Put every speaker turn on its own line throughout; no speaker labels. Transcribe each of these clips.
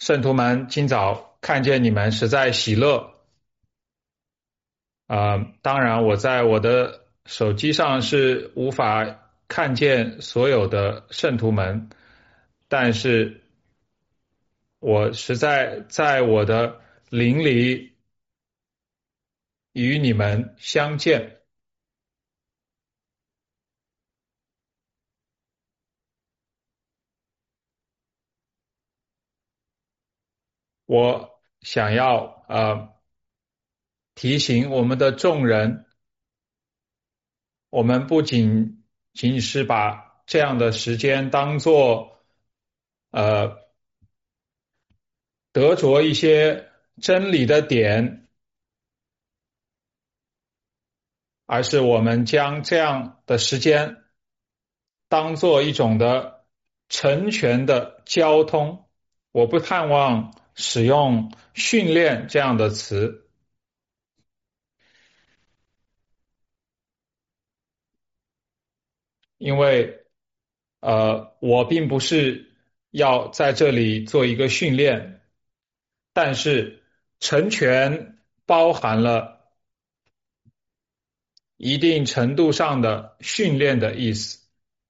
圣徒们，今早看见你们实在喜乐。当然，我在我的手机上是无法看见所有的圣徒们，但是我实在在我的灵里与你们相见。我想要提醒我们的众人，我们不仅是把这样的时间当做呃得着一些真理的点，而是我们将这样的时间当做一种的成全的交通。我不盼望使用训练这样的词，因为我并不是要在这里做一个训练，但是成全包含了一定程度上的训练的意思，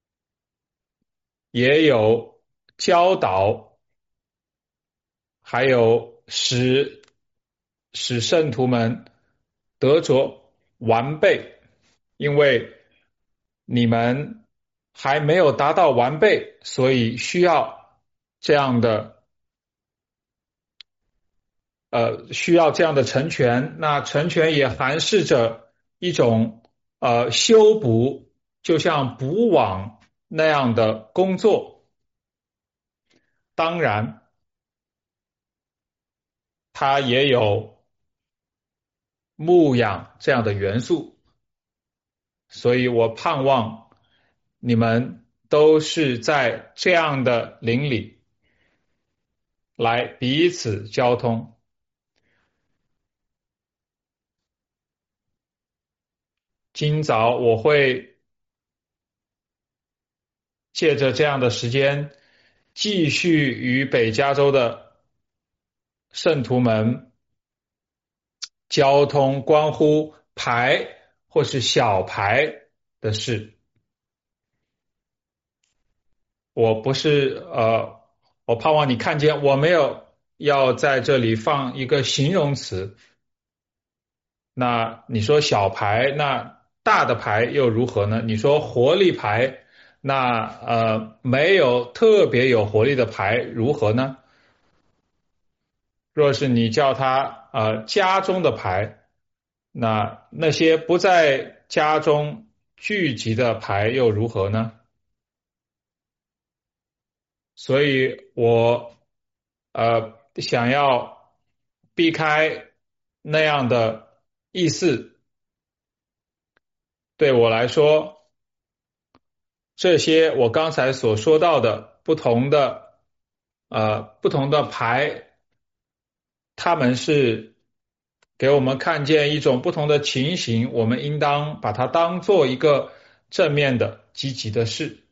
也有教导，还有使圣徒们得着完备，因为你们还没有达到完备，所以需要这样的需要这样的成全。那成全也含示着一种修补，就像补网那样的工作。当然，它也有牧养这样的元素，所以我盼望你们都是在这样的灵里来彼此交通。今早我会借着这样的时间，继续与北加州的圣徒们交通关乎牌或是小牌的事。我不是我盼望你看见我没有要在这里放一个形容词。那你说小牌，那大的牌又如何呢？你说活力牌，那没有特别有活力的牌如何呢？若是你叫它家中的牌，那些不在家中聚集的牌又如何呢？所以我想要避开那样的意思。对我来说，这些我刚才所说到的不同的牌，他们是给我们看见一种不同的情形，我们应当把它当做一个正面的、积极的事。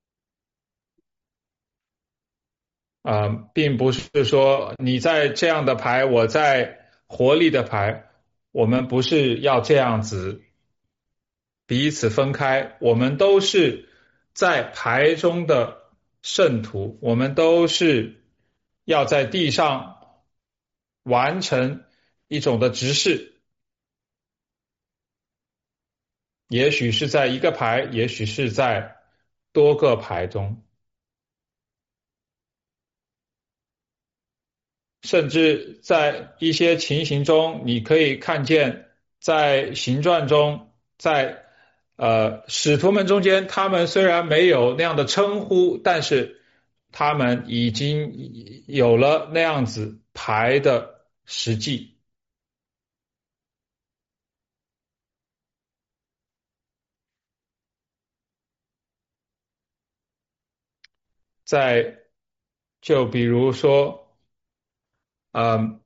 并不是说你在这样的牌，我在活力的牌，我们不是要这样子彼此分开，我们都是在牌中的圣徒，我们都是要在地上完成一种的执事，也许是在一个牌，也许是在多个牌中。甚至在一些情形中，你可以看见，在行传中，在使徒们中间，他们虽然没有那样的称呼，但是他们已经有了那样子牌的实际。在就比如说，嗯、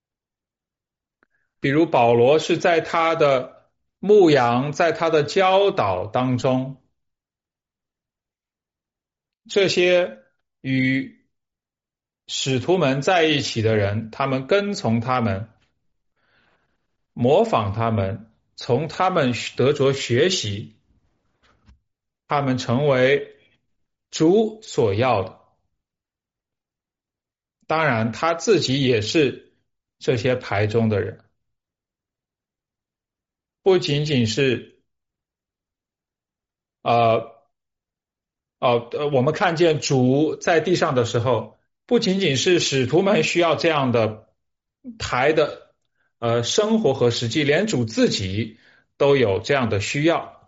比如保罗是在他的牧养，在他的教导当中，这些与使徒们在一起的人，他们跟从他们，模仿他们，从他们得着学习，他们成为主所要的。当然，他自己也是这些牌中的人，不仅仅是呃我们看见主在地上的时候，不仅仅是使徒们需要这样的台的生活和实际，连主自己都有这样的需要，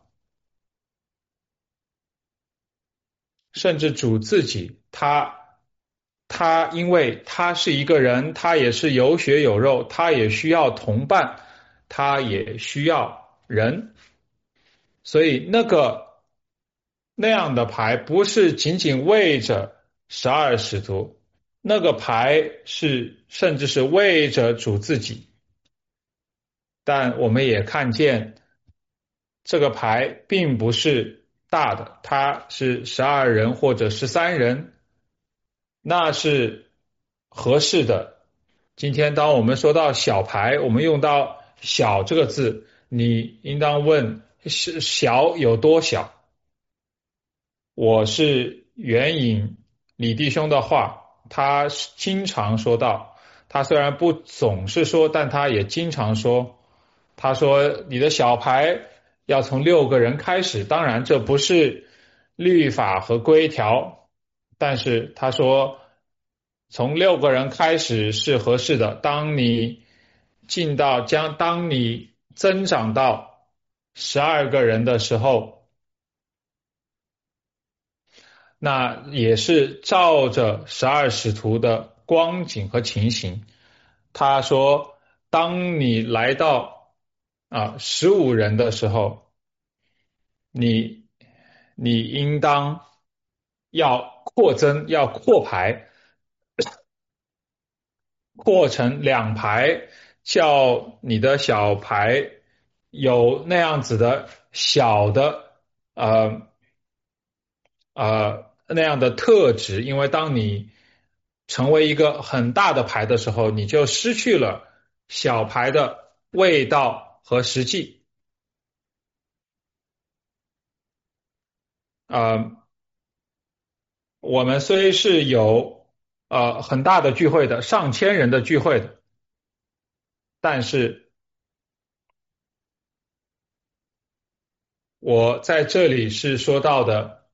甚至主自己他因为他是一个人，他也是有血有肉，他也需要同伴，他也需要人，所以那样的牌不是仅仅为着12使徒，那个牌是甚至是为着主自己。但我们也看见这个牌并不是大的，它是12人或者13人，那是合适的。今天当我们说到小牌，我们用到小这个字，你应当问是小有多小？我是援引李弟兄的话，他经常说到，他虽然不总是说，但他也经常说，他说你的小牌要从6个人开始，当然这不是律法和规条，但是他说从6个人开始是合适的。当你增长到12个人的时候，那也是照着12使徒的光景和情形。他说，当你来到15人的时候，你你应当要扩增，要扩排，扩成2排，叫你的小排有那样子的小的呃那样的特质，因为当你成为一个很大的牌的时候，你就失去了小牌的味道和实际。呃，我们虽是有很大的聚会的，上千人的聚会的，但是我在这里是说到的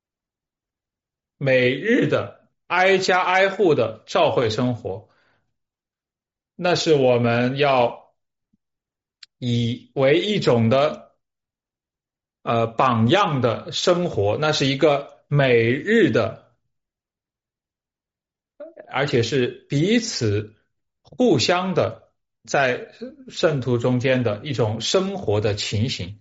每日的挨家挨户的教会生活，那是我们要以为一种的榜样的生活，那是一个每日的，而且是彼此互相的在圣徒中间的一种生活的情形。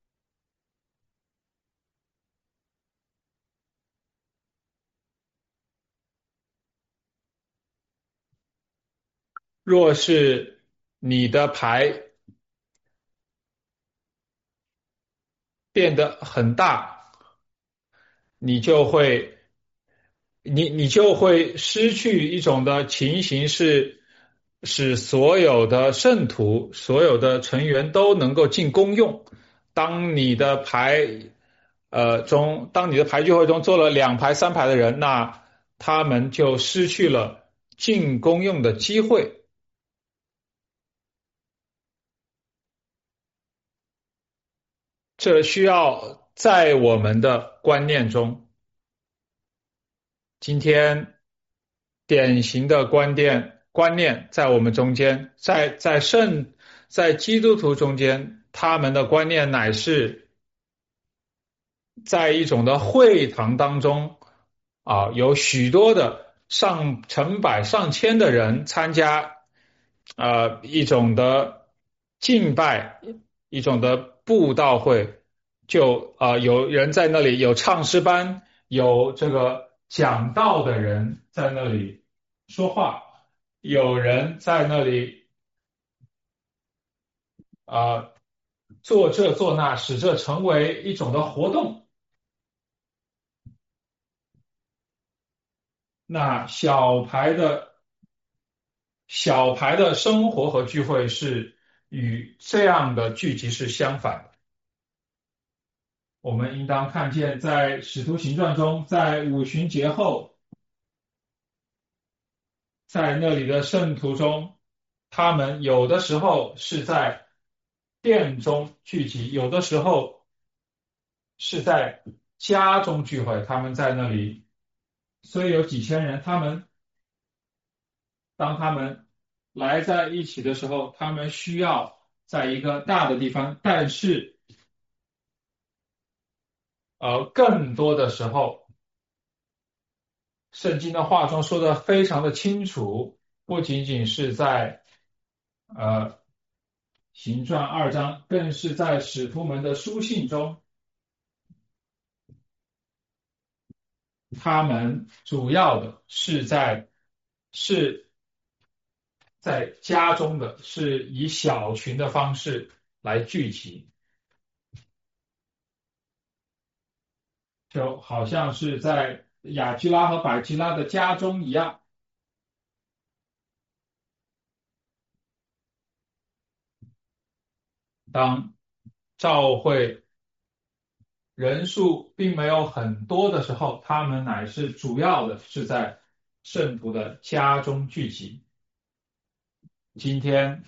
若是你的牌变得很大，你就会你就会失去一种的情形是，使所有的圣徒、所有的成员都能够进公用。当你的牌当你的牌聚会中坐了2排、3排的人，那他们就失去了进公用的机会。这需要在我们的观念中，今天典型的观念在我们中间，在基督徒中间，他们的观念乃是在一种的会堂当中有许多的上成百上千的人参加一种的敬拜，一种的布道会，就有人在那里有唱诗班，有这个讲道的人在那里说话，有人在那里啊、做这做那，使这成为一种的活动。 那小牌的生活和聚会是与这样的聚集是相反的。我们应当看见，在使徒行传中，在五旬节后，在那里的圣徒中，他们有的时候是在殿中聚集，有的时候是在家中聚会。他们在那里，所以有几千人。当他们来在一起的时候，他们需要在一个大的地方，但是更多的时候，圣经的话中说的非常的清楚，不仅仅是在呃行传2章，更是在使徒们的书信中，他们主要的是在家中的，是以小群的方式来聚集，就好像是在雅居拉和百基拉的家中一样。当教会人数并没有很多的时候，他们乃是主要的是在圣徒的家中聚集。今天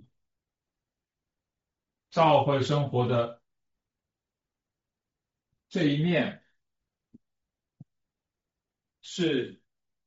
教会生活的这一面是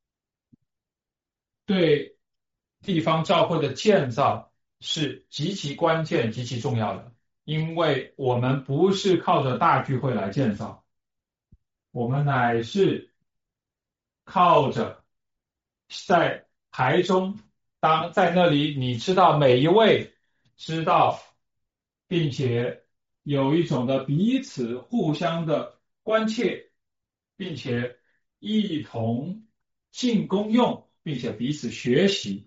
对地方教会的建造是极其关键、极其重要的，因为我们不是靠着大聚会来建造，我们乃是靠着在台中，当在那里，你知道每一位知道，并且有一种的彼此互相的关切，并且一同进公用，并且彼此学习。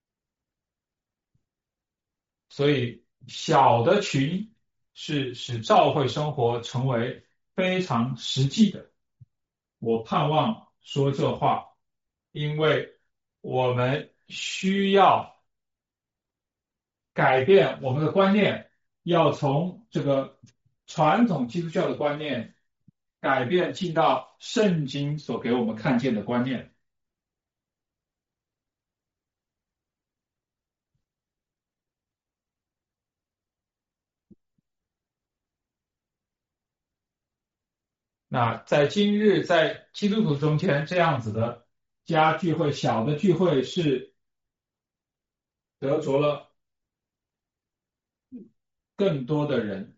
所以小的群是使教会生活成为非常实际的。我盼望说这话，因为我们需要改变我们的观念，要从这个传统基督教的观念改变，进到圣经所给我们看见的观念。那在今日，在基督徒中间，这样子的家聚会、小的聚会是得着了更多的人。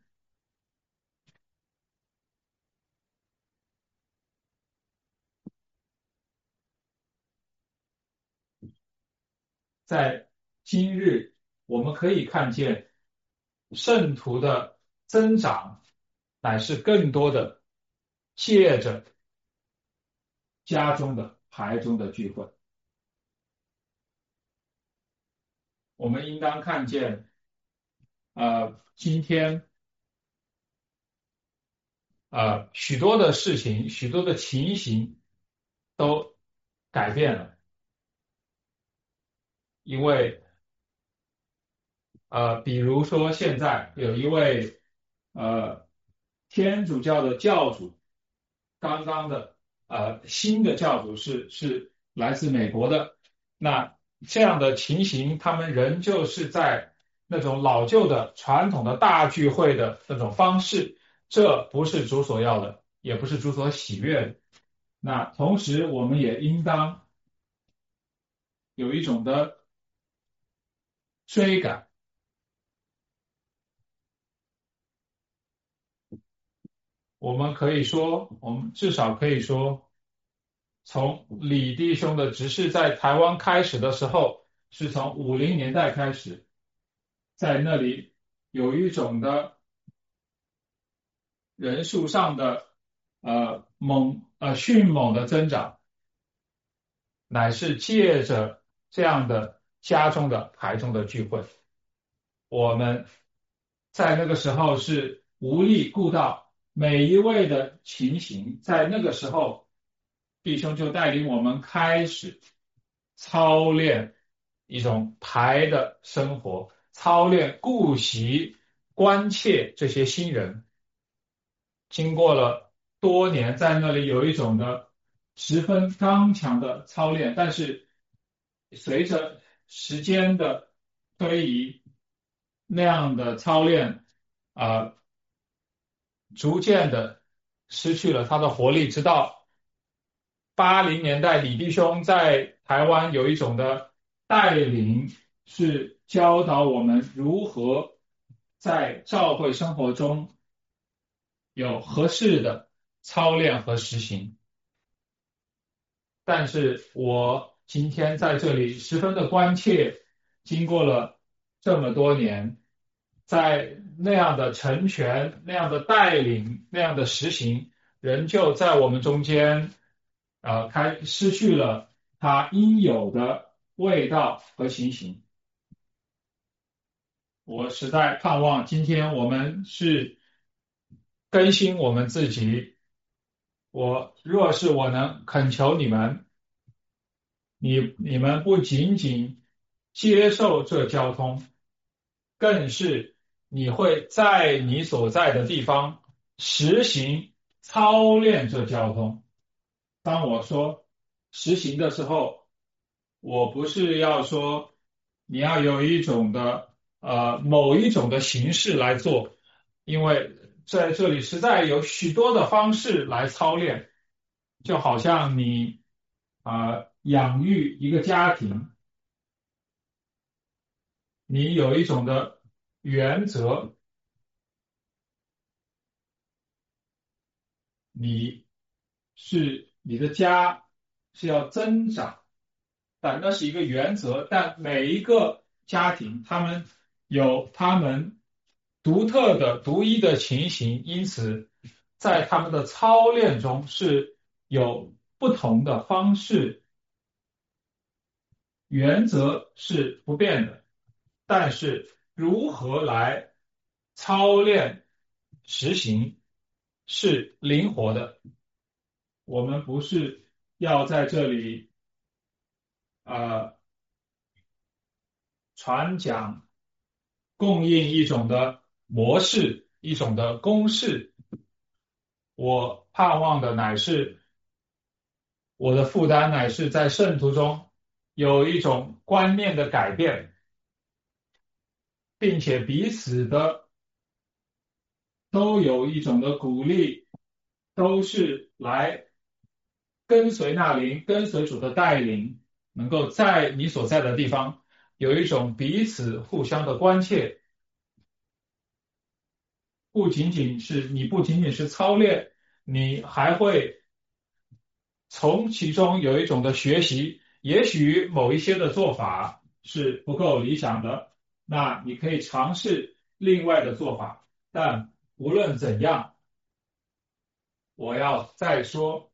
在今日，我们可以看见圣徒的增长，乃是更多的借着家中的牌中的聚会。我们应当看见，今天许多的事情、许多的情形都改变了，因为比如说现在有一位呃天主教的教主，刚刚的新的教主是来自美国的，那这样的情形，他们仍旧是在那种老旧的传统的大聚会的那种方式，这不是主所要的，也不是主所喜悦的。那同时，我们也应当有一种的追赶。我们可以说，我们至少可以说，从李弟兄的执事在台湾开始的时候，是从50年代开始，在那里有一种的人数上的迅猛的增长，乃是借着这样的家中的台中的聚会，我们在那个时候是无力顾到每一位的情形，在那个时候弟兄就带领我们开始操练一种排的生活，操练顾惜关切这些新人。经过了多年，在那里有一种的十分刚强的操练，但是随着时间的推移，那样的操练啊、逐渐的失去了它的活力，直到80年代，李弟兄在台湾有一种的带领，是教导我们如何在教会生活中有合适的操练和实行。但是我今天在这里十分的关切，经过了这么多年，在那样的成全、那样的带领、那样的实行，仍旧在我们中间，失去了它应有的味道和情形。我实在盼望今天我们是更新我们自己。若是我能恳求你们，你们不仅仅接受这交通，更是你会在你所在的地方实行操练这交通。当我说实行的时候，我不是要说你要有一种的某一种的形式来做，因为在这里实在有许多的方式来操练，就好像你养育一个家庭，你有一种的原则，你的家是要增长，但那是一个原则。但每一个家庭，他们有他们独特的、独一的情形，因此在他们的操练中是有不同的方式，原则是不变的。但是如何来操练实行是灵活的。我们不是要在这里呃传讲供应一种的模式，一种的公式。我盼望的乃是我的负担乃是在圣徒中有一种观念的改变，并且彼此的都有一种的鼓励，都是来跟随那灵，跟随主的带领，能够在你所在的地方有一种彼此互相的关切，不仅仅是操练，你还会从其中有一种的学习。也许某一些的做法是不够理想的，那你可以尝试另外的做法。但无论怎样，我要再说，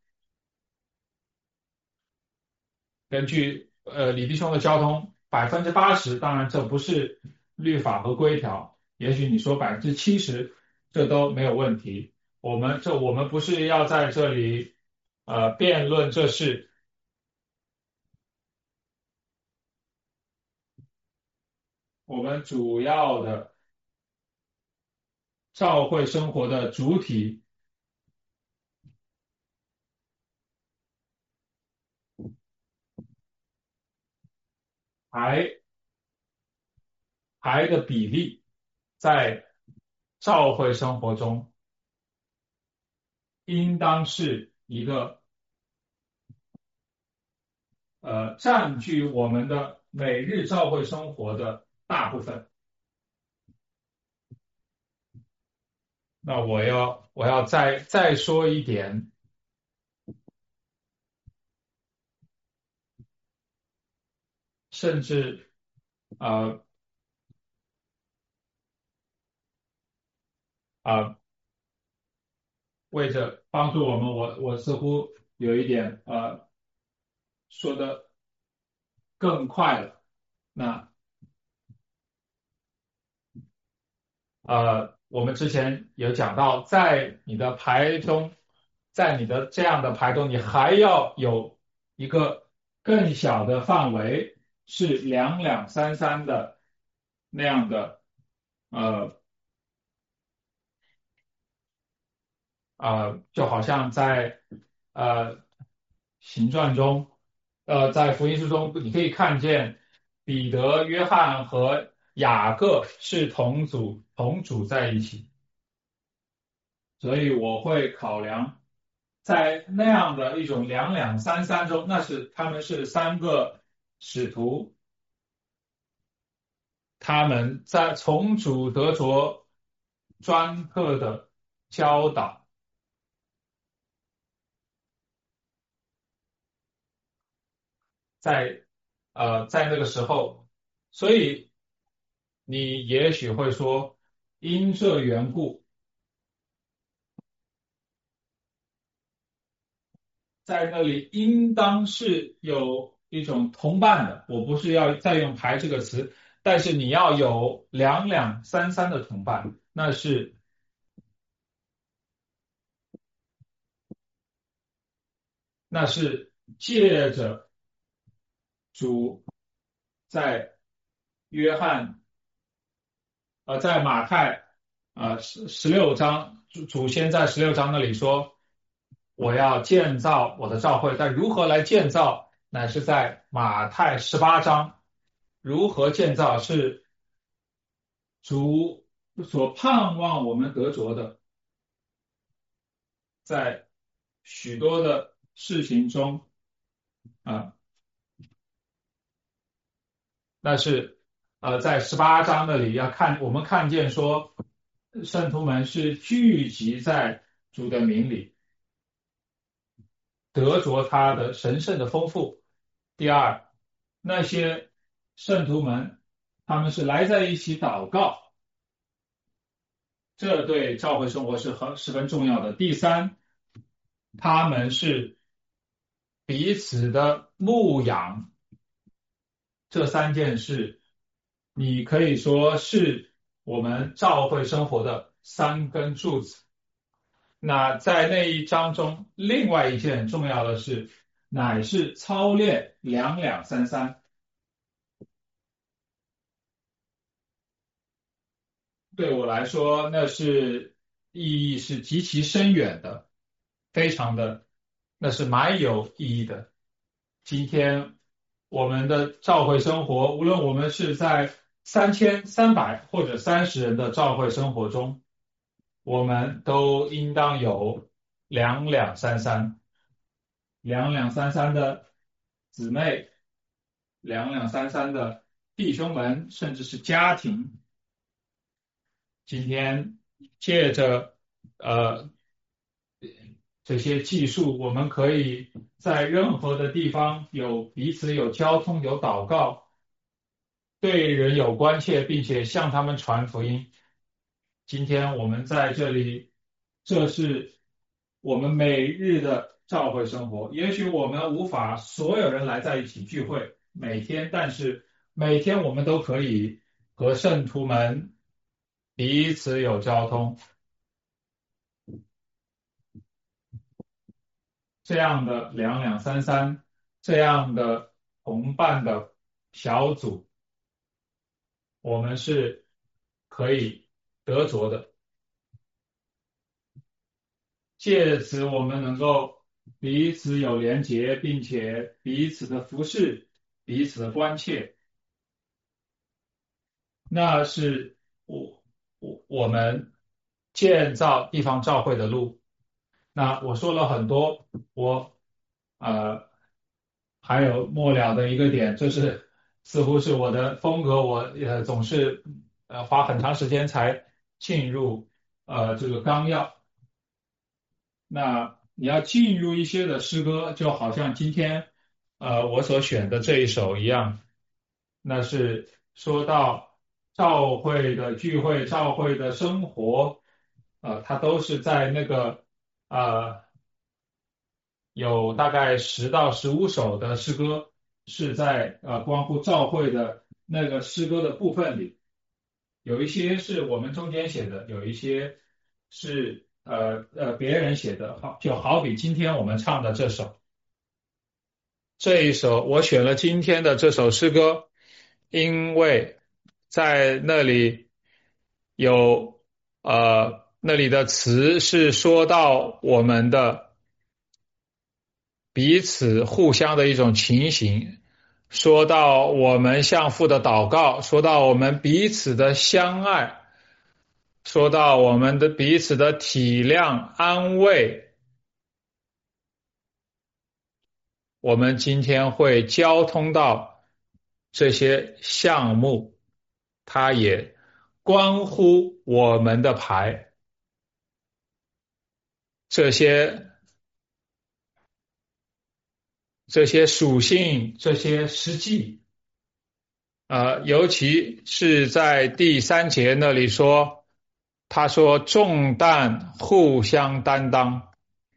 根据李弟兄的交通80%，当然这不是律法和规条，也许你说70%，这都没有问题。我们不是要在这里辩论这事，我们主要的教会生活的主体还的比例，在教会生活中应当是一个占据我们的每日教会生活的大部分。那我要再说一点，甚至呃呃为着帮助我们，我似乎有一点说的更快了。那我们之前有讲到，在你的牌中， 在你的这样的牌中，你还要有一个更小的范围，是两两三三的那样的，呃就好像在呃行传中，在福音书中，你可以看见彼得、约翰和雅各是同组在一起，所以我会考量在那样的一种两两三三中，他们是三个使徒，他们在从主得着专课的教导，在在那个时候，所以你也许会说，因这缘故，在那里应当是有一种同伴的。我不是要再用排这个词，但是你要有两两三三的同伴，那是借着主在约翰在马太16章，主先在16章那里说，我要建造我的教会，但如何来建造，乃是在马太18章，如何建造是主所盼望我们得着的，在许多的事情中啊，那是在18章那里我们看见说，圣徒们是聚集在主的名里，得着他的神圣的丰富。第二，那些圣徒们，他们是来在一起祷告，这对教会生活是十分重要的。第三，他们是彼此的牧养，这三件事，你可以说是我们教会生活的三根柱子。那在那一章中，另外一件重要的是，乃是操练两两三三。对我来说，意义是极其深远的，非常的，那是蛮有意义的。今天我们的教会生活，无论我们是在3300或者30人的教会生活中，我们都应当有两两三三，两两三三的姊妹，两两三三的弟兄们，甚至是家庭。今天借着呃这些技术，我们可以在任何的地方彼此有交通、有祷告，对人有关切，并且向他们传福音。今天我们在这里，这是我们每日的教会生活。也许我们无法所有人来在一起聚会，每天，但是每天我们都可以和圣徒们彼此有交通。这样的两两三三，这样的同伴的小组，我们是可以得着的。借此，我们能够彼此有连结，并且彼此的服侍，彼此的关切，那是我们建造地方教会的路。那我说了很多，呃还有末了的一个点，就是似乎是我的风格，我总是花很长时间才进入这个纲要。那你要进入一些的诗歌，就好像今天我所选的这一首一样，那是说到教会的聚会、教会的生活，它都是在那个呃有大概10到15首的诗歌是在关乎教会的那个诗歌的部分里，有一些是我们中间写的，有一些是别人写的，好比今天我们唱的这一首，我选了今天的这首诗歌，因为在那里有那里的词是说到我们的彼此互相的一种情形，说到我们相互的祷告，说到我们彼此的相爱，说到我们的彼此的体谅安慰。我们今天会交通到这些项目，它也关乎我们的牌，这些属性，这些实际，尤其是在第三节那里说，他说重担互相担当，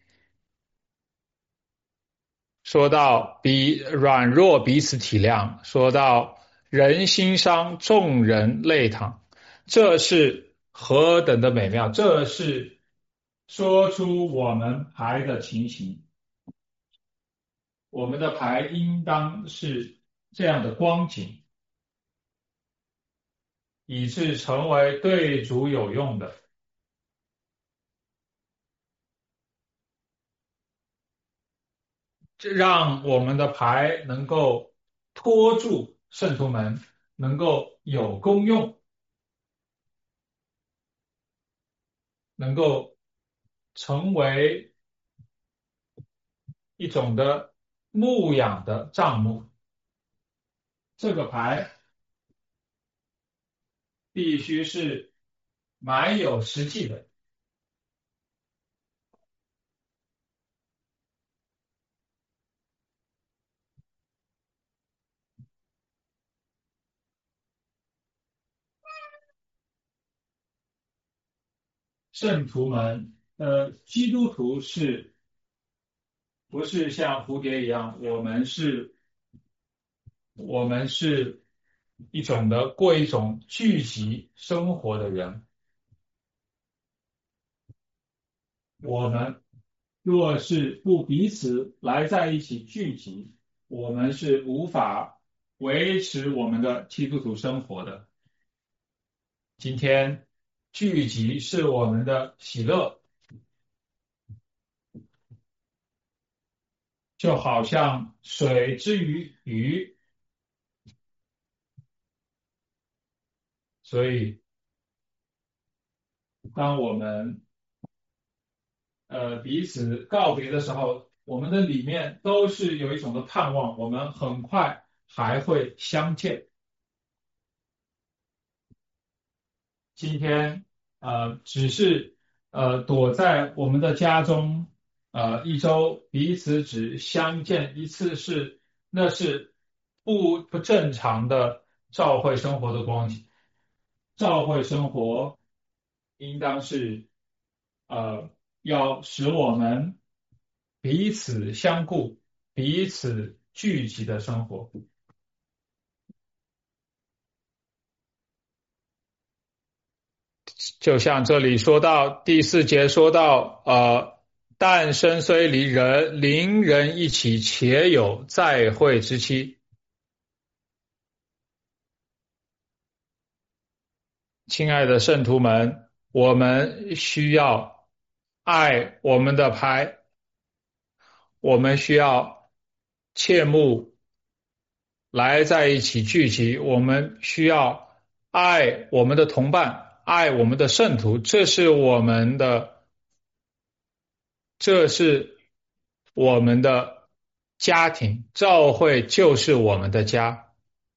说到软弱彼此体谅，说到人心伤，众人泪淌，这是何等的美妙！这是说出我们牌的情形，我们的牌应当是这样的光景，以致成为对主有用的，这让我们的牌能够托住圣徒们，能够有功用，能够成为一种的牧养的账目。这个牌必须是蛮有实际的。圣徒们，基督徒是不是像蝴蝶一样？我们是一种的过一种聚集生活的人。我们若是不彼此来在一起聚集，我们是无法维持我们的基督徒生活的。今天聚集是我们的喜乐，就好像水之于鱼，所以当我们彼此告别的时候，我们的里面都是有一种的盼望，我们很快还会相见。今天只是躲在我们的家中一周彼此只相见一次那是不正常的教会生活的光景。教会生活应当是呃要使我们彼此相顾、彼此聚集的生活。就像这里说到第四节说到但身虽离人，邻人一起，且有再会之期。亲爱的圣徒们，我们需要爱我们的牌，我们需要切慕来在一起聚集，我们需要爱我们的同伴，爱我们的圣徒，这是我们的家庭，教会就是我们的家。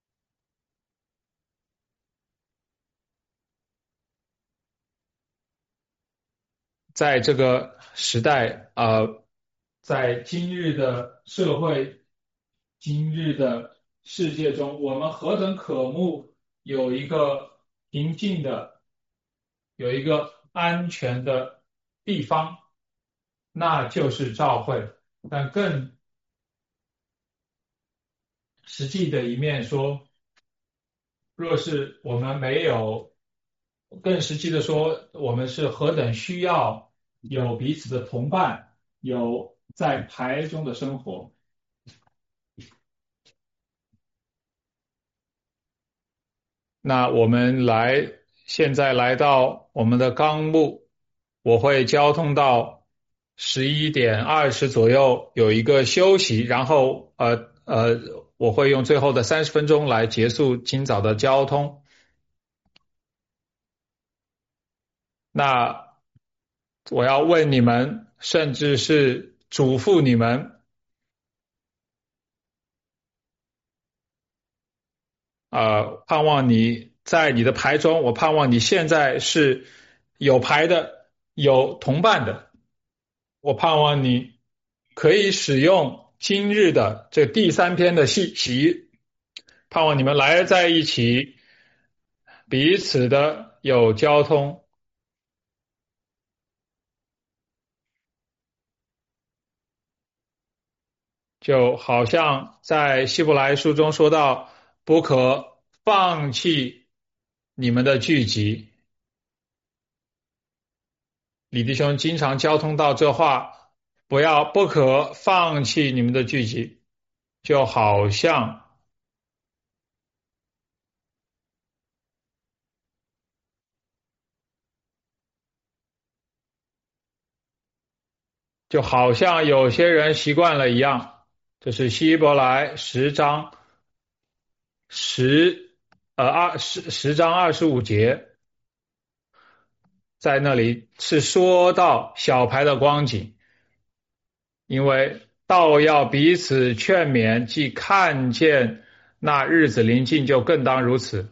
在这个时代在今日的社会、今日的世界中，我们何等渴慕有一个平静的、有一个安全的地方，那就是教会。但更实际的一面说，若是我们没有，更实际的说，我们是何等需要有彼此的同伴，有在排中的生活。那我们现在来到我们的纲目，我会交通到11:20左右有一个休息，然后我会用最后的30分钟来结束今早的交通。那我要问你们，甚至是嘱咐你们，盼望你在你的牌中，我盼望你现在是有牌的，有同伴的。我盼望你可以使用今日的这第三篇的信息，盼望你们来在一起，彼此的有交通，就好像在希伯来书中说到，不可放弃你们的聚集。李弟兄经常交通到这话，不可放弃你们的聚集，就好像有些人习惯了一样。这是希伯来10章10章25节，在那里是说到小牌的光景，因为道要彼此劝勉，既看见那日子临近，就更当如此。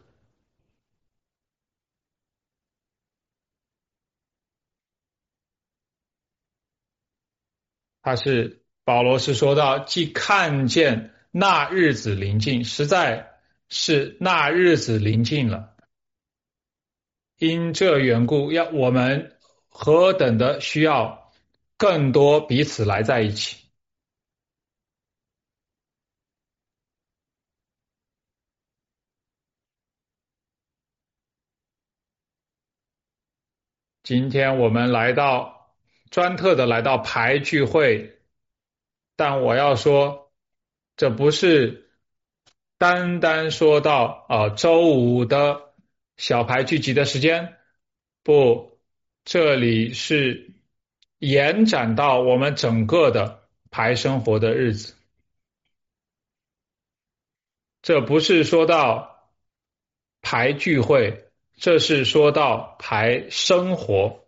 保罗是说到，既看见那日子临近，实在是那日子临近了。因这缘故，我们何等的需要更多彼此来在一起。今天我们专特的来到排聚会，但我要说，这不是单单说到周五的小排聚集的时间，不，这里是延展到我们整个的排生活的日子。这不是说到排聚会，这是说到排生活。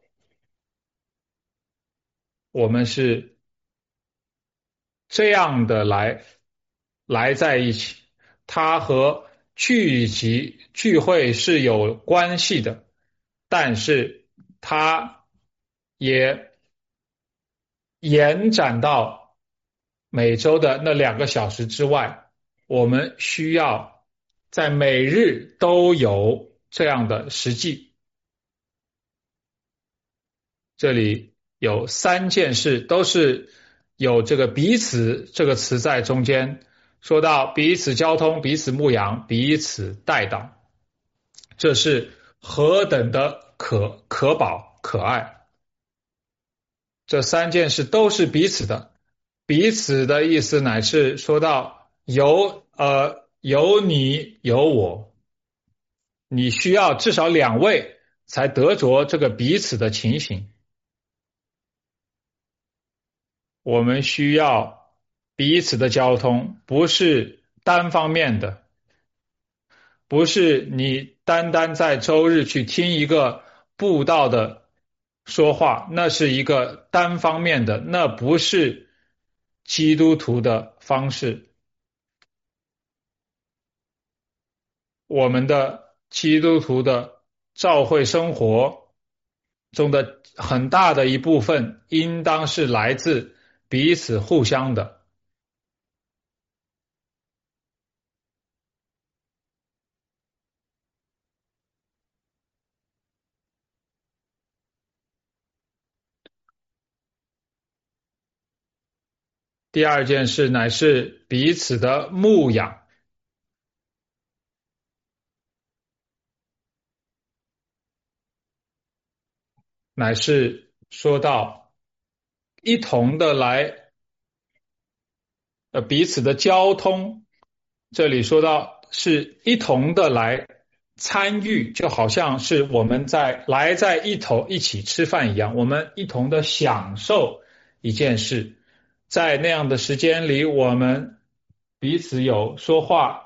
我们是这样的来在一起，它和聚会是有关系的，但是它也延展到每周的那2个小时之外，我们需要在每日都有这样的实际。这里有3件事，都是有这个彼此这个词在中间，说到彼此交通、彼此牧养、彼此带导，这是何等的可宝可爱。这3件事都是彼此的，彼此的意思乃是说到有你有我，你需要至少2位才得着这个彼此的情形。我们需要彼此的交通，不是单方面的，不是你单单在周日去听一个布道的说话，那是一个单方面的，那不是基督徒的方式。我们的基督徒的教会生活中的很大的一部分，应当是来自彼此互相的。第二件事乃是彼此的牧养，乃是说到一同的来彼此的交通，这里说到是一同的来参与，就好像是我们在一起吃饭一样，我们一同的享受一件事，在那样的时间里，我们彼此有说话，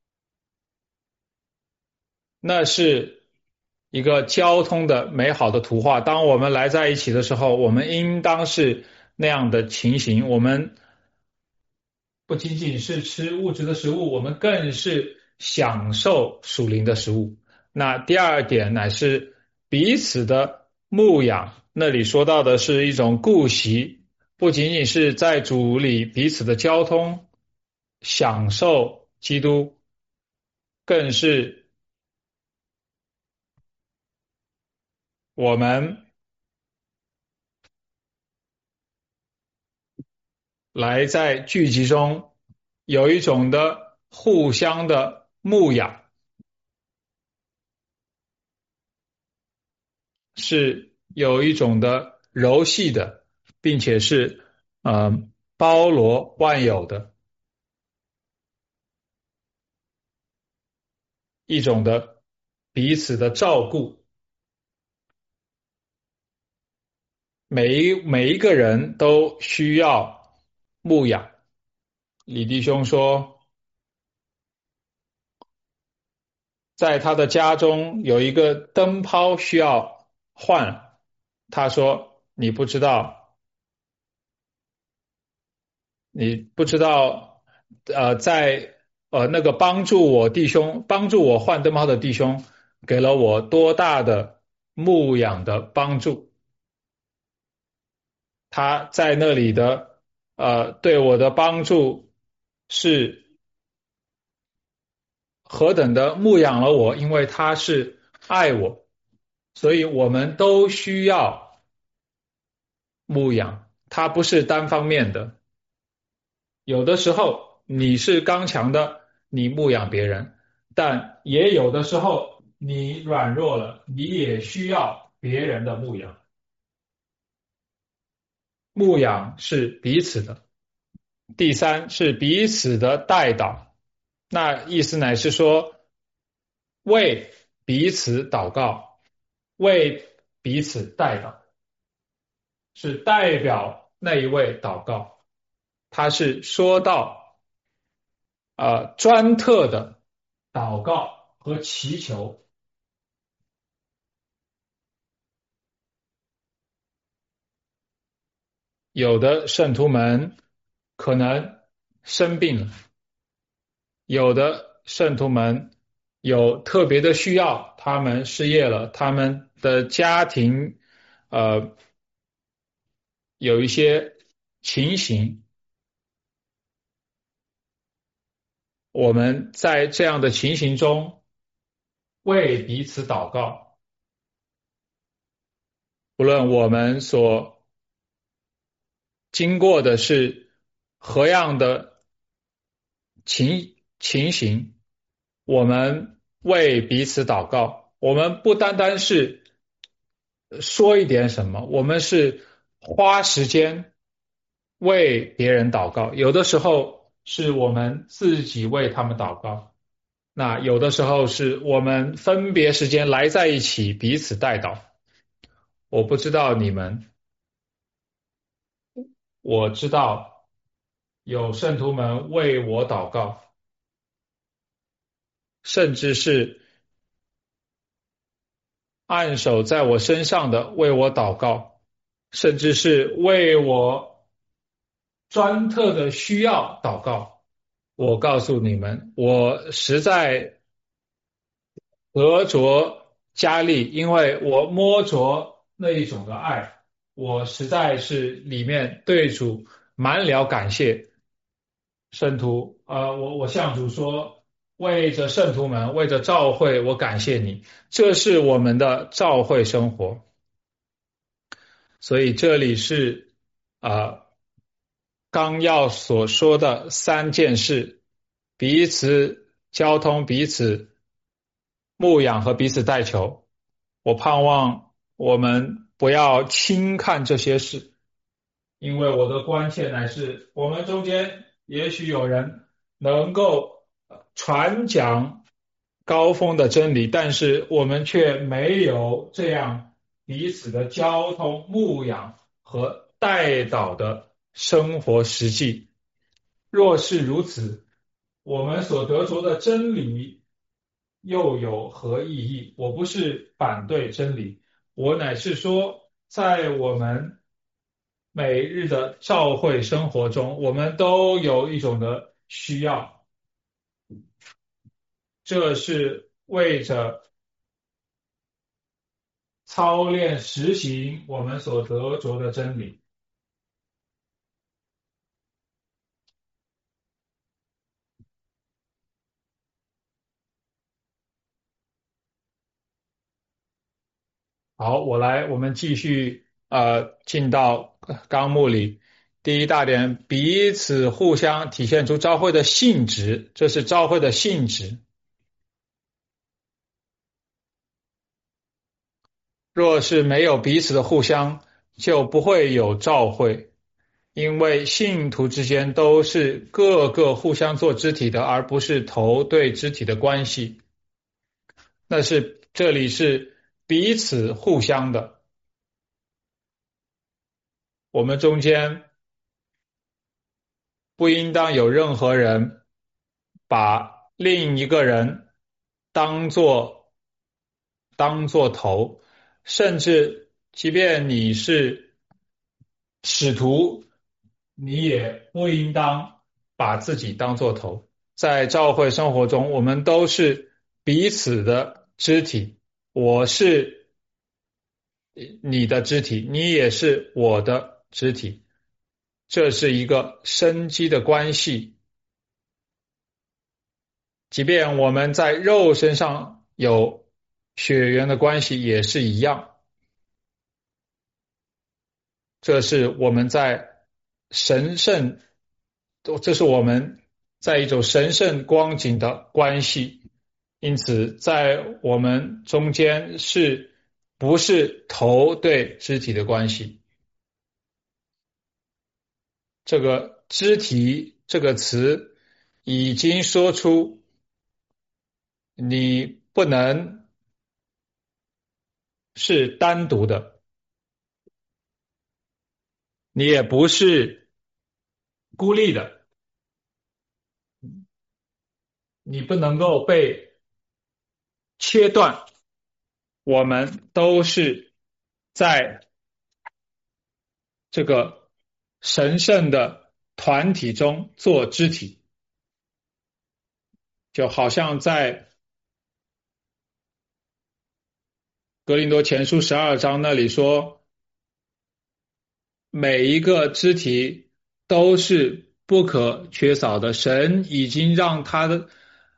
那是一个交通的美好的图画。当我们来在一起的时候，我们应当是那样的情形。我们不仅仅是吃物质的食物，我们更是享受属灵的食物。那第二点乃是彼此的牧养，那里说到的是一种顾惜，不仅仅是在主里彼此的交通，享受基督，更是我们来在聚集中有一种的互相的牧养，是有一种的柔细的，并且是包罗万有的一种的彼此的照顾。每一个人都需要牧养。李弟兄说，在他的家中有一个灯泡需要换，他说你不知道，在那个帮助我换灯泡的弟兄，给了我多大的牧养的帮助。他在那里的对我的帮助是何等的牧养了我，因为他是爱我，所以我们都需要牧养，它不是单方面的。有的时候你是刚强的，你牧养别人，但也有的时候你软弱了，你也需要别人的牧养。牧养是彼此的。第三是彼此的代祷，那意思乃是说为彼此祷告，为彼此代祷，是代表那一位祷告，他是说到专特的祷告和祈求。有的圣徒们可能生病了，有的圣徒们有特别的需要，他们失业了，他们的家庭有一些情形，我们在这样的情形中为彼此祷告，不论我们所经过的是何样的情形，我们为彼此祷告。我们不单单是说一点什么，我们是花时间为别人祷告。有的时候是我们自己为他们祷告，那有的时候是我们分别时间来在一起彼此代祷。我不知道你们，我知道有圣徒们为我祷告，甚至是按手在我身上的为我祷告，甚至是为我专特的需要祷告。我告诉你们，我实在得着加力，因为我摸着那一种的爱，我实在是里面对主满了感谢。圣徒，我向主说，为着圣徒们，为着教会，我感谢你，这是我们的教会生活。所以这里是纲要所说的三件事：彼此交通、彼此牧养和彼此代求。我盼望我们不要轻看这些事，因为我的关切乃是我们中间也许有人能够传讲高峰的真理，但是我们却没有这样彼此的交通、牧养和带导的生活实际。若是如此，我们所得着的真理又有何意义？我不是反对真理，我乃是说，在我们每日的教会生活中，我们都有一种的需要，这是为着操练实行我们所得着的真理。好，我们继续进到纲目里。第一大点，彼此互相体现出教会的性质，这是教会的性质。若是没有彼此的互相，就不会有教会，因为信徒之间都是各个互相做肢体的，而不是头对肢体的关系。这里是彼此互相的，我们中间不应当有任何人把另一个人当做头，甚至即便你是使徒，你也不应当把自己当做头。在教会生活中，我们都是彼此的肢体，我是你的肢体，你也是我的肢体，这是一个生机的关系。即便我们在肉身上有血缘的关系，也是一样。这是我们在神圣，这是我们在一种神圣光景的关系。因此，在我们中间不是头对肢体的关系？这个肢体这个词已经说出，你不能是单独的，你也不是孤立的，你不能够被切断。我们都是在这个神圣的团体中做肢体，就好像在格林多前书12章那里说，每一个肢体都是不可缺少的。神已经让他的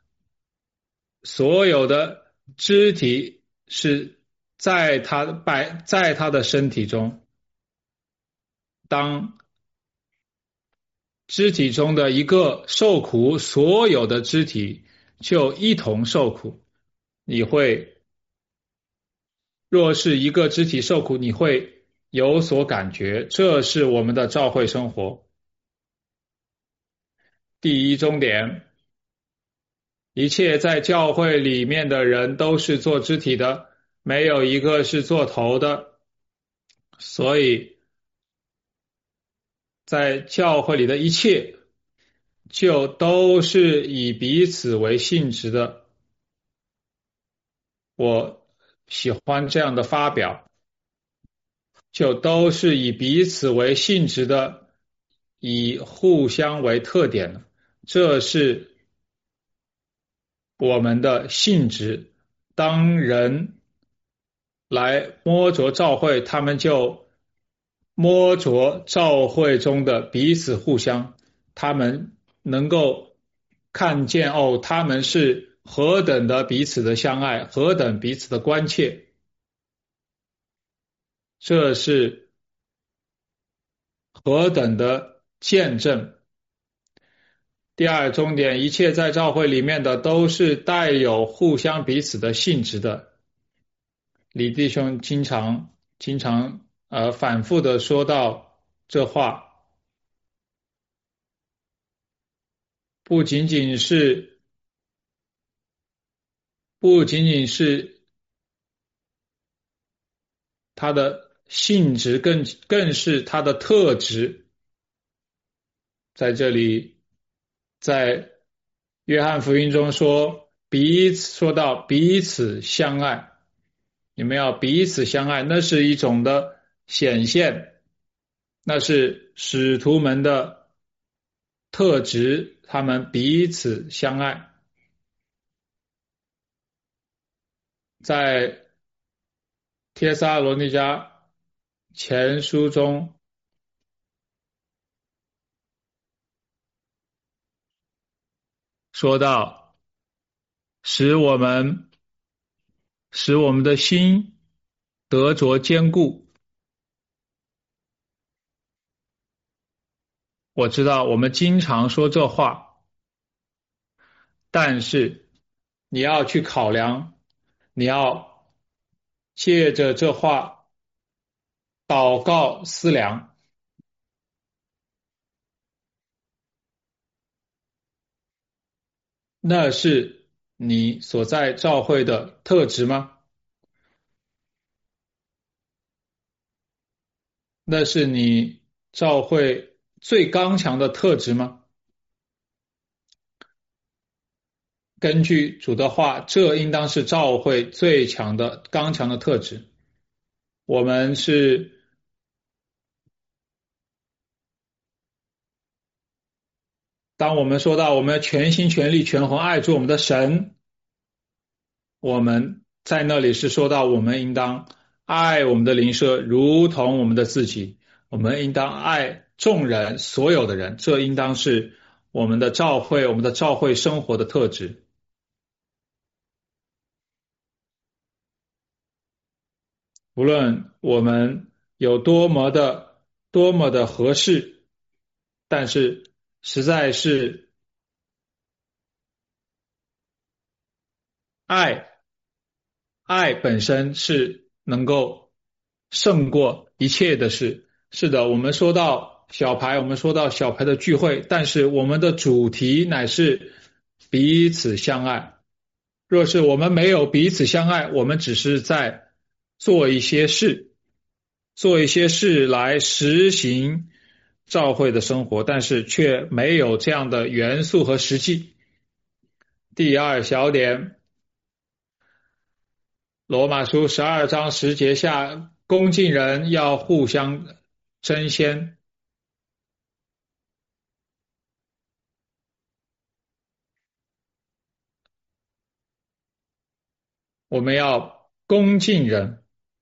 所有的肢体是在他的身体中，当肢体中的一个受苦，所有的肢体就一同受苦。若是一个肢体受苦，你会有所感觉，这是我们的教会生活。第一终点，一切在教会里面的人都是做肢体的，没有一个是做头的，所以在教会里的一切就都是以彼此为性质的。我喜欢这样的发表，就都是以彼此为性质的，以互相为特点的，这是我们的性质。当人来摸着教会，他们就摸着教会中的彼此互相，他们能够看见他们是何等的彼此的相爱，何等彼此的关切。这是何等的见证。第二终点，一切在教会里面的都是带有互相彼此的性质的。李弟兄经常经常反复的说到这话，不仅仅是不仅仅是它的性质，更是它的特质。在这里，在约翰福音中说到彼此相爱，你们要彼此相爱，那是一种的显现，那是使徒们的特质，他们彼此相爱。在帖撒罗尼迦前书中说到，使我们使我们的心得着坚固。我知道我们经常说这话，但是你要去考量，你要借着这话祷告思量，那是你所在教会的特质吗？那是你教会最刚强的特质吗？根据主的话，这应当是教会最刚强的特质。我们是，当我们说到我们要全心全力全魂爱主我们的神，我们在那里是说到我们应当爱我们的邻舍如同我们的自己，我们应当爱众人所有的人，这应当是我们的教会生活的特质。无论我们有多么的合适，但是实在是爱，爱本身是能够胜过一切的事。是的，我们说到小牌的聚会，但是我们的主题乃是彼此相爱。若是我们没有彼此相爱，我们只是在做一些事，做一些事来实行教会的生活，但是却没有这样的元素和实际。第二小点，罗马书12章10节下，恭敬人要互相争先，我们要恭敬人。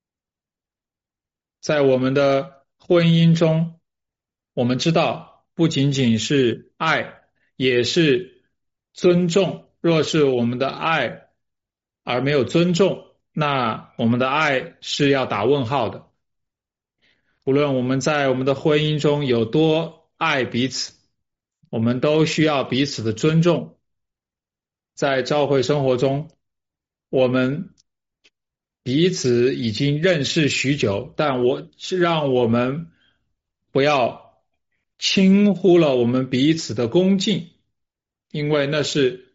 在我们的婚姻中，我们知道不仅仅是爱，也是尊重。若是我们的爱而没有尊重，那我们的爱是要打问号的。无论我们在我们的婚姻中有多爱彼此，我们都需要彼此的尊重。在教会生活中，我们彼此已经认识许久，但让我们不要轻忽了我们彼此的恭敬，因为那是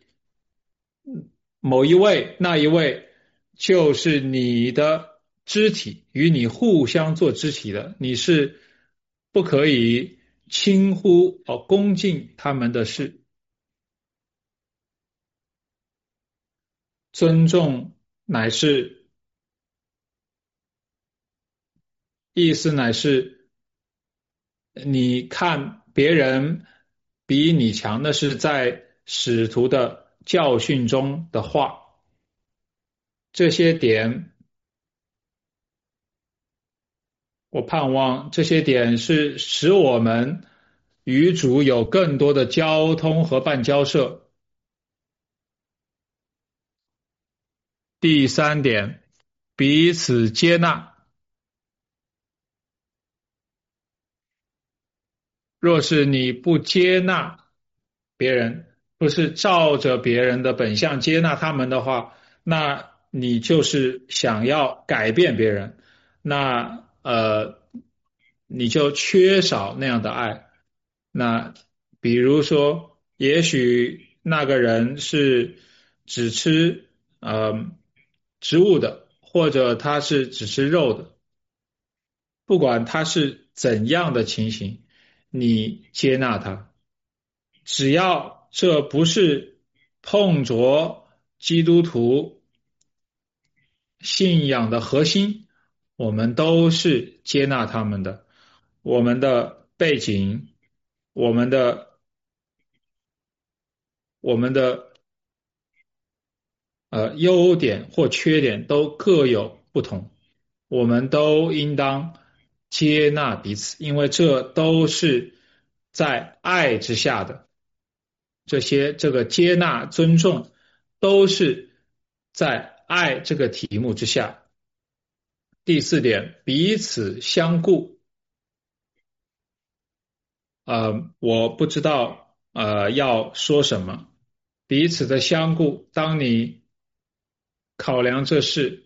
那一位就是你的肢体，与你互相做肢体的，你是不可以轻忽恭敬他们的事。尊重乃是意思乃是你看别人比你强，那是在使徒的教训中的话。这些点，我盼望这些点是使我们与主有更多的交通和伴交涉。第三点，彼此接纳。若是你不接纳别人，不是照着别人的本相接纳他们的话，那你就是想要改变别人， 那你就缺少那样的爱。那比如说，也许那个人是只吃呃植物的，或者他是只吃肉的，不管他是怎样的情形，你接纳他，只要这不是碰着基督徒信仰的核心，我们都是接纳他们的。我们的背景，我们的我们的优点或缺点都各有不同，我们都应当接纳彼此，因为这都是在爱之下的。这个接纳、尊重，都是在爱这个题目之下。第四点，彼此相顾。我不知道要说什么。彼此的相顾，当你考量这事，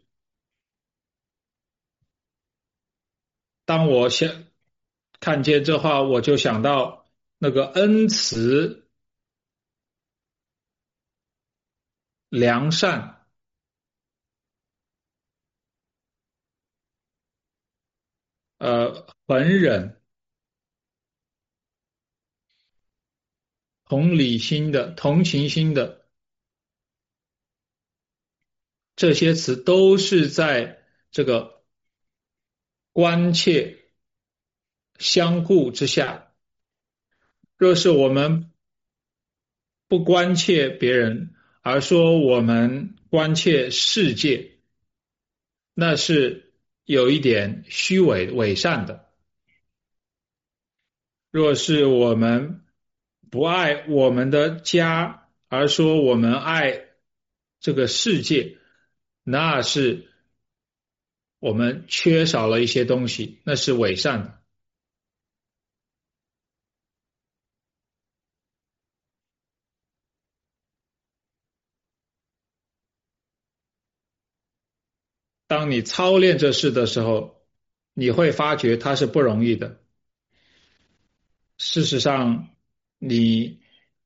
当我看见这话，我就想到那个恩慈、良善、恒忍、同理心的、同情心的这些词，都是在这个关切、相顾之下。若是我们不关切别人，而说我们关切世界，那是有一点虚伪伪善的。若是我们不爱我们的家，而说我们爱这个世界，那是我们缺少了一些东西，那是伪善的。当你操练这事的时候，你会发觉它是不容易的。事实上，你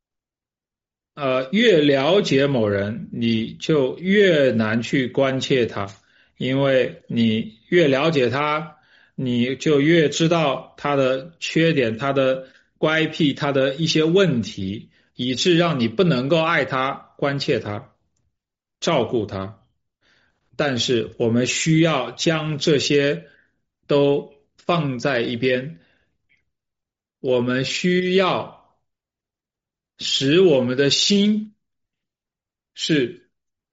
越了解某人，你就越难去关切他，因为你越了解他，你就越知道他的缺点、他的乖僻、他的一些问题，以致让你不能够爱他、关切他、照顾他。但是我们需要将这些都放在一边，我们需要使我们的心是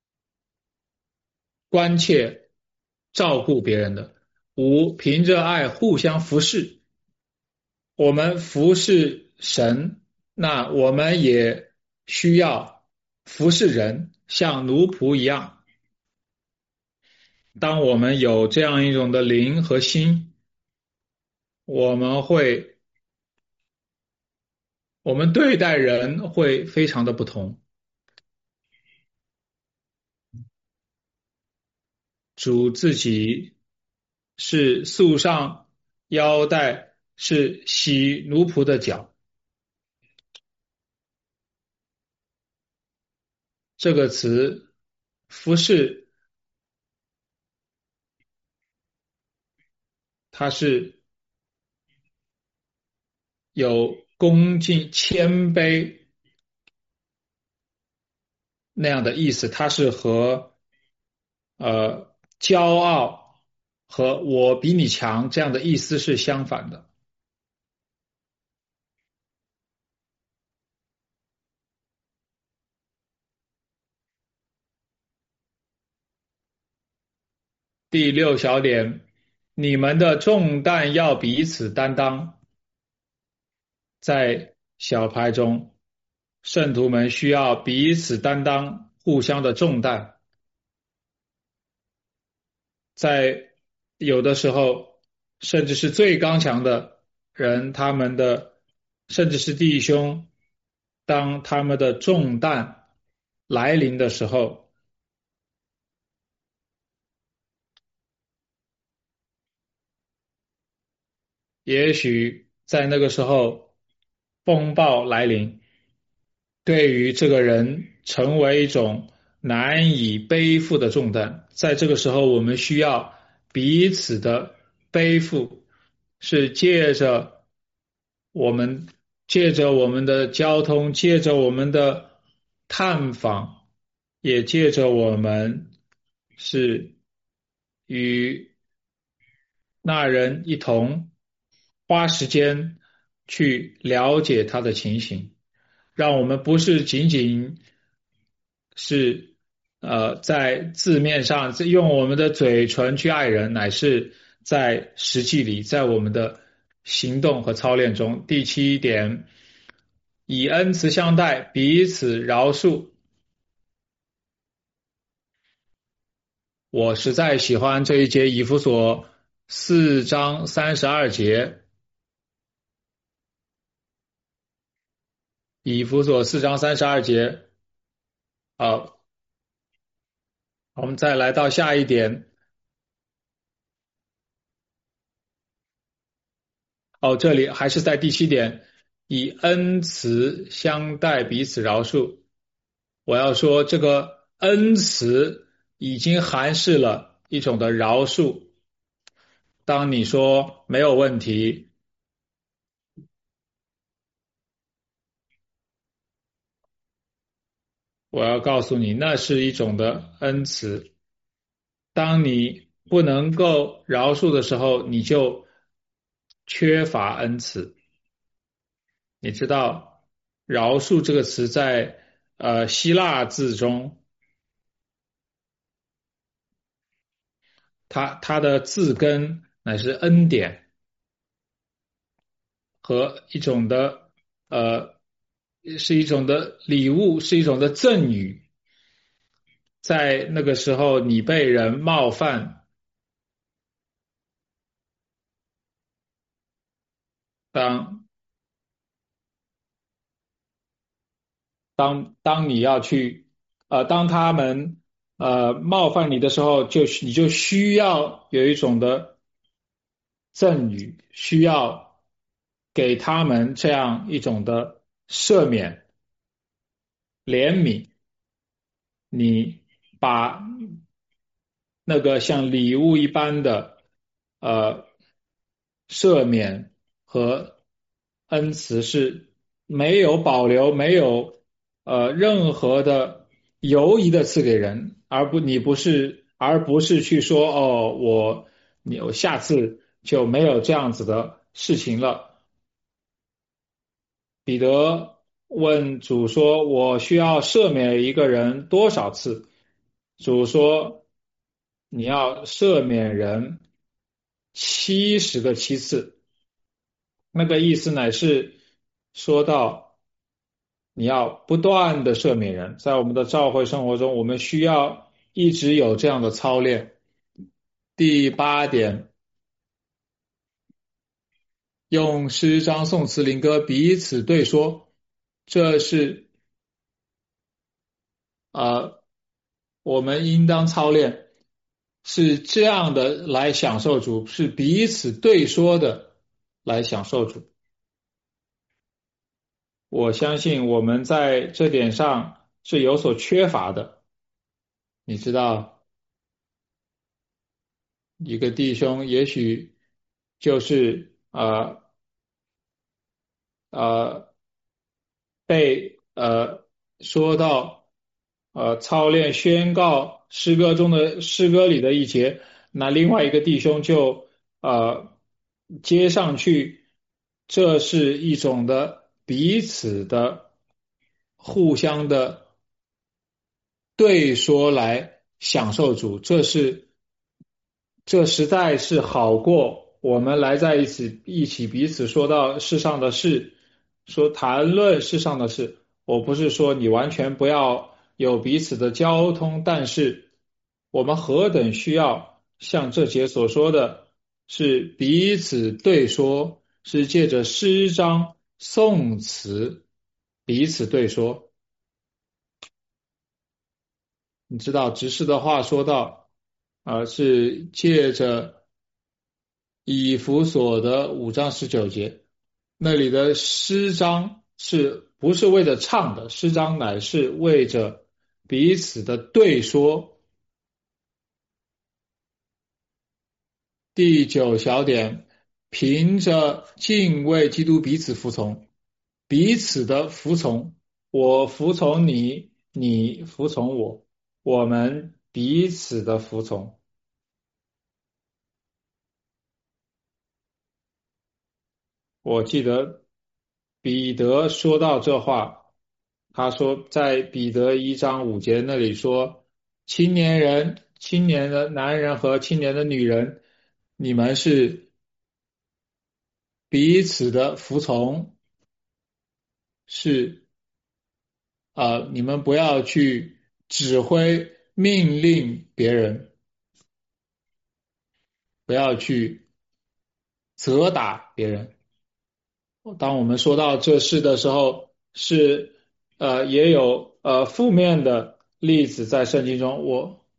关切、照顾别人的。五，凭着爱互相服侍。我们服侍神，那我们也需要服侍人，像奴仆一样。当我们有这样一种的灵和心，我们对待人会非常的不同。主自己是束上腰带，是洗奴仆的脚。这个词服侍，它是有恭敬、谦卑那样的意思，它是和骄傲和我比你强这样的意思是相反的。第六小点，你们的重担要彼此担当。在小牌中，圣徒们需要彼此担当互相的重担。在有的时候，甚至是最刚强的人，他们的甚至是弟兄，当他们的重担来临的时候， 也许在那个时候风暴来临，对于这个人成为一种难以背负的重担。在这个时候，我们需要彼此的背负，是我们借着我们的交通，借着我们的探访，也借着我们是与那人一同花时间去了解他的情形，让我们不是仅仅是在字面上用我们的嘴唇去爱人，乃是在实际里，在我们的行动和操练中。第七点，以恩慈相待，彼此饶恕。我实在喜欢这一节以弗所4章32节，以弗所4章32节。好，我们再来到下一点。哦，这里还是在第七点，以恩慈相待，彼此饶恕。我要说，这个恩慈已经含蓄了一种的饶恕。当你说没有问题，我要告诉你，那是一种的恩慈。当你不能够饶恕的时候，你就缺乏恩慈。你知道"饶恕"这个词在希腊字中，它的字根乃是恩典和一种的呃是一种的礼物，是一种的赠与。在那个时候，你被人冒犯，当当你要去当他们冒犯你的时候，你就需要有一种的赠与，需要给他们这样一种的赦免、怜悯。你把那个像礼物一般的呃赦免和恩慈是没有保留、没有任何的犹疑的赐给人，而不是去说哦，我下次就没有这样子的事情了。彼得问主说：“我需要赦免一个人多少次？”主说：“你要赦免人70个7次。”那个意思乃是说到你要不断的赦免人，在我们的教会生活中，我们需要一直有这样的操练。第八点，用诗章、颂词、灵歌彼此对说，这是我们应当操练，是这样的来享受主，是彼此对说的来享受主。我相信我们在这点上是有所缺乏的。你知道，一个弟兄也许就是呃被说到操练宣告诗歌中的诗歌里的一节，那另外一个弟兄就呃接上去，这是一种的彼此的互相的对说来享受主，这实在是好过我们来在一起彼此说到世上的事，说谈论世上的事。我不是说你完全不要有彼此的交通，但是我们何等需要像这节所说的，是彼此对说，是借着诗章、颂词彼此对说。你知道，执事的话说到，是借着以弗所的5章19节，那里的诗章是不是为着唱的？诗章乃是为着彼此的对说。第9小点，凭着敬畏基督彼此服从，彼此的服从，我服从你，你服从我，我们彼此的服从。我记得彼得说到这话，他说在彼得1章5节那里说，青年人、青年的男人和青年的女人，你们是彼此的服从，是你们不要去指挥命令别人，不要去责打别人。当我们说到这事的时候，是也有负面的例子在圣经中。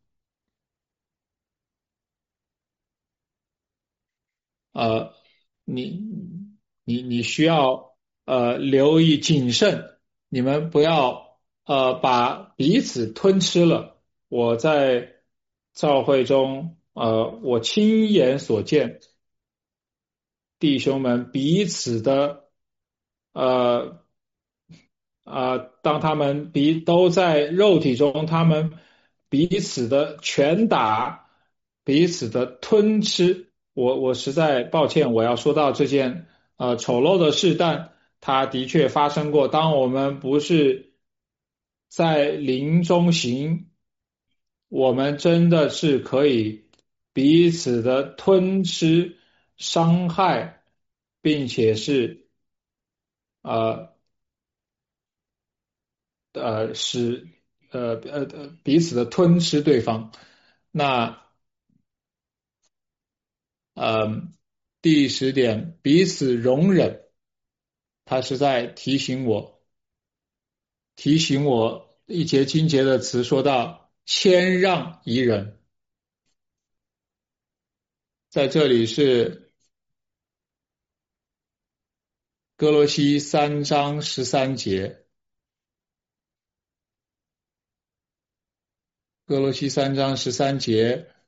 呃你你需要留意谨慎，你们不要把彼此吞吃了。我在教会中我亲眼所见，弟兄们彼此的呃当他们都在肉体中，他们彼此的拳打，彼此的吞吃。我实在抱歉，我要说到这件丑陋的事，但它的确发生过。当我们不是在林中行，我们真的是可以彼此的吞吃、伤害，并且是呃使彼此的吞吃对方。那呃第10点，彼此容忍，他是在提醒我一节经节的词，说到谦让宜人，在这里是哥罗西3章13节，哥罗西3章13节。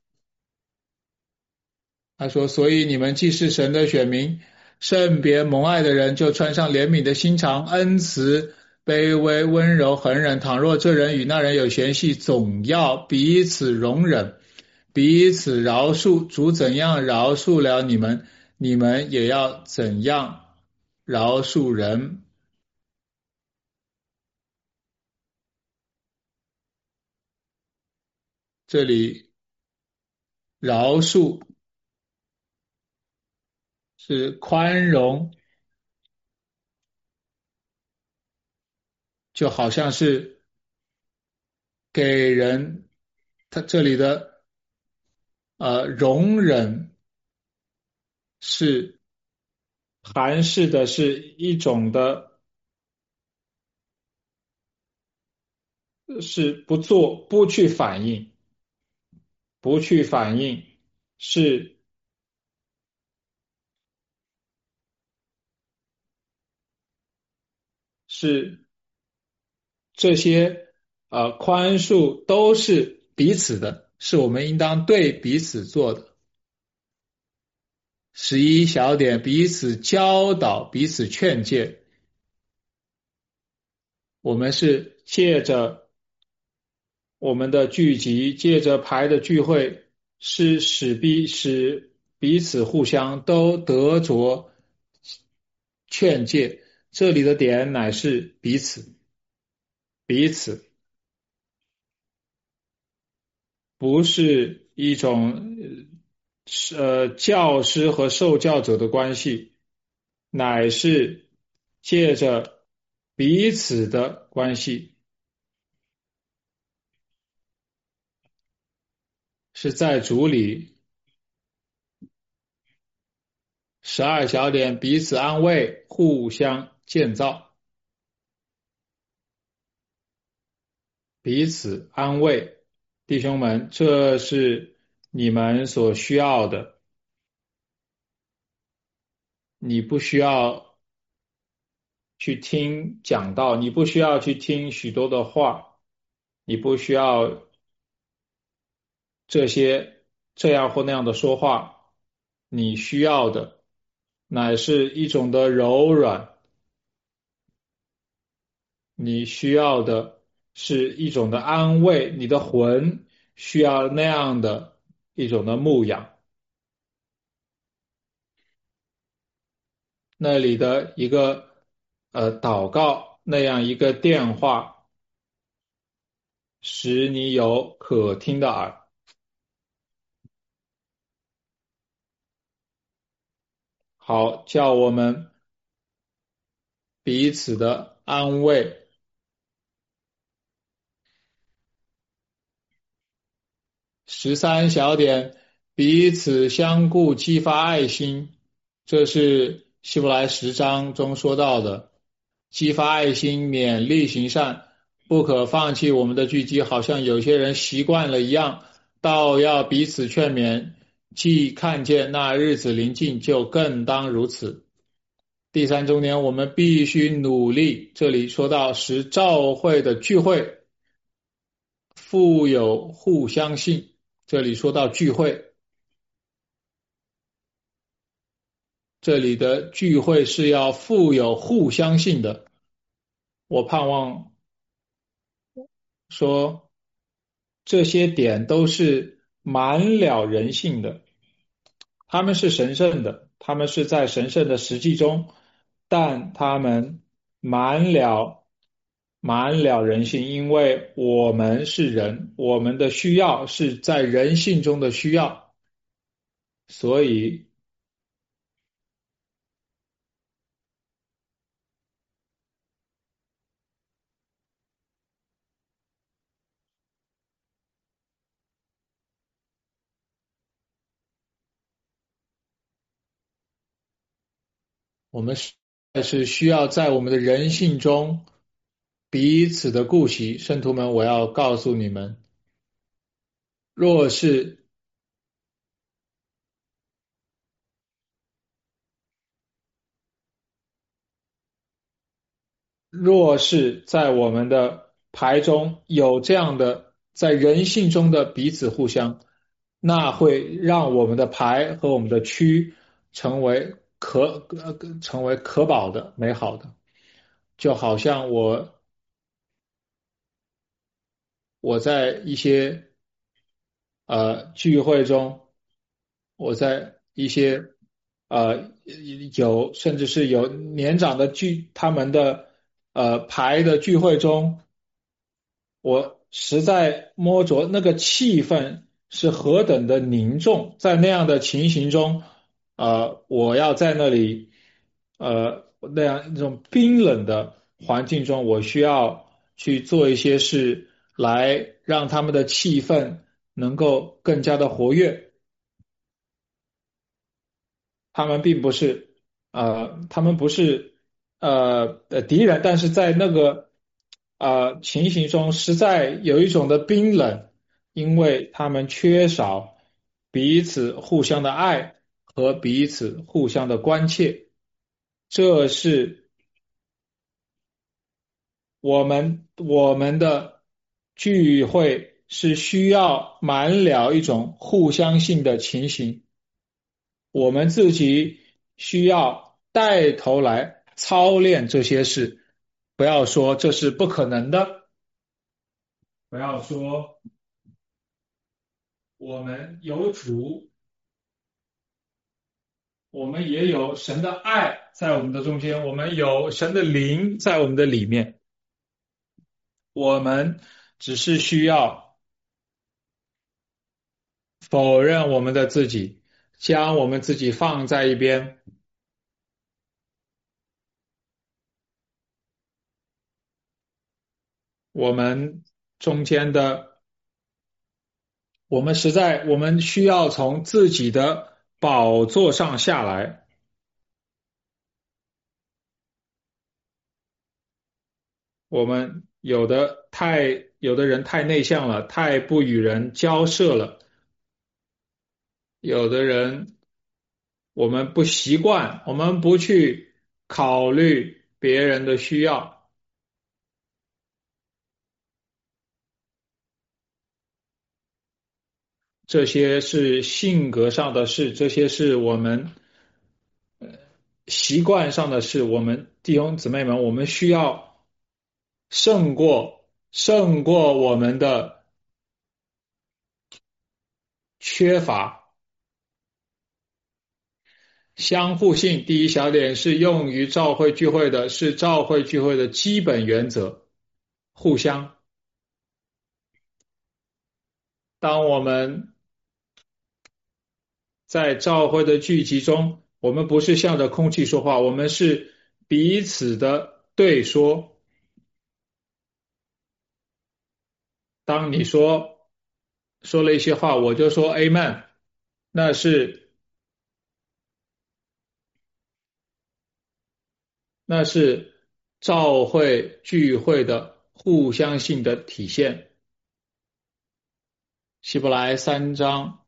他说：“所以你们既是神的选民，圣别蒙爱的人，就穿上怜悯的心肠、恩慈、卑微、温柔、恒忍。倘若这人与那人有嫌隙，总要彼此容忍，彼此饶恕。主怎样饶恕了你们，你们也要怎样饶恕人。”这里饶恕是宽容，就好像是给人，他这里的容忍是韩式的是一种的，是不做、不去反应、不去反应，是是这些宽恕都是彼此的，是我们应当对彼此做的。11小点，彼此教导、彼此劝诫，我们是借着我们的聚集，借着牌的聚会，是使彼此互相都得着劝诫。这里的点乃是彼此，彼此不是一种教师和受教者的关系，乃是借着彼此的关系，是在主里。12小点，彼此安慰，互相建造，彼此安慰，弟兄们，这是你们所需要的。 你不需要去听讲道，你不需要去听许多的话，你不需要这些这样或那样的说话，你需要的乃是一种的柔软，你需要的是一种的安慰，你的魂需要那样的一种的牧养。那里的一个祷告，那样一个电话，使你有可听的耳，好叫我们彼此的安慰。13小点，彼此相顾，激发爱心，这是希伯来10章中说到的，激发爱心，勉励行善，不可放弃我们的聚集，好像有些人习惯了一样，倒要彼此劝勉，既看见那日子临近，就更当如此。第3周年，我们必须努力。这里说到使教会的聚会富有互相性。这里说到聚会，这里的聚会是要富有互相性的。我盼望说这些点都是满了人性的，他们是神圣的，他们是在神圣的实际中，但他们满了满了人性，因为我们是人，我们的需要是在人性中的需要，所以我们是需要在我们的人性中彼此的顾惜。圣徒们，我要告诉你们，若是若是在我们的牌中有这样的在人性中的彼此互相，那会让我们的牌和我们的区成为成为可保的、美好的。就好像我在一些聚会中，我在一些有甚至是有年长的他们的牌的聚会中，我实在摸着那个气氛是何等的凝重，在那样的情形中，我要在那里，那样一种冰冷的环境中，我需要去做一些事来让他们的气氛能够更加的活跃。他们并不是他们不是敌人，但是在那个情形中，实在有一种的冰冷，因为他们缺少彼此互相的爱和彼此互相的关切。这是我们的聚会是需要满了一种互相性的情形。我们自己需要带头来操练这些事，不要说这是不可能的，不要说我们有主，我们也有神的爱在我们的中间，我们有神的灵在我们的里面，我们只是需要否认我们的自己，将我们自己放在一边，我们中间的我们需要从自己的宝座上下来。我们有的人太内向了，太不与人交涉了。有的人我们不习惯，我们不去考虑别人的需要，这些是性格上的事，这些是我们习惯上的事。我们弟兄姊妹们，我们需要胜过我们的缺乏。相互性，第一小点是用于教会聚会的，是教会聚会的基本原则。互相，当我们在教会的聚集中，我们不是向着空气说话，我们是彼此的对说。当你说了一些话，我就说 Amen，那是那是教会聚会的互相性的体现。希伯来三章，